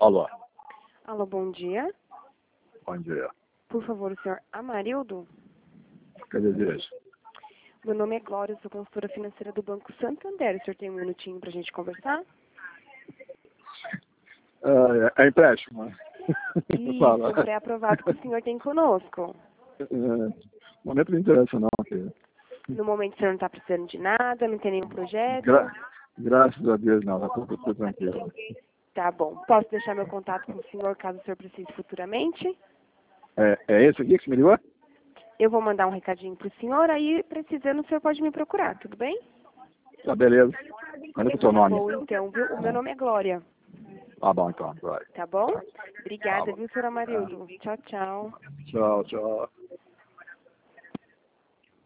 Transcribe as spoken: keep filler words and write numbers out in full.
Alô, Alô, bom dia. bom dia. Por favor, o senhor Amarildo? Que desejo? Meu nome é Glória, eu sou consultora financeira do Banco Santander. O senhor tem um minutinho pra gente conversar? É, é empréstimo, né? Isso, Fala. um pré-aprovado que o senhor tem conosco. É, momento não interessa não, filho. No momento o senhor não está precisando de nada, não tem nenhum projeto? Gra graças a Deus não, tá tudo, tudo tranquilo. Tá bom. Posso deixar meu contato com o senhor caso o senhor precise futuramente? É, é esse aqui que você me ligou? Eu vou mandar um recadinho pro senhor, aí precisando o senhor pode me procurar, tudo bem? Tá, beleza. Manda com o seu Tá nome. bom, então, viu? O meu nome é Glória, Tá bom, então, vai. tá bom? Tá Obrigada, bom. viu, senhor Amarildo? Tchau, tchau. Tchau, tchau.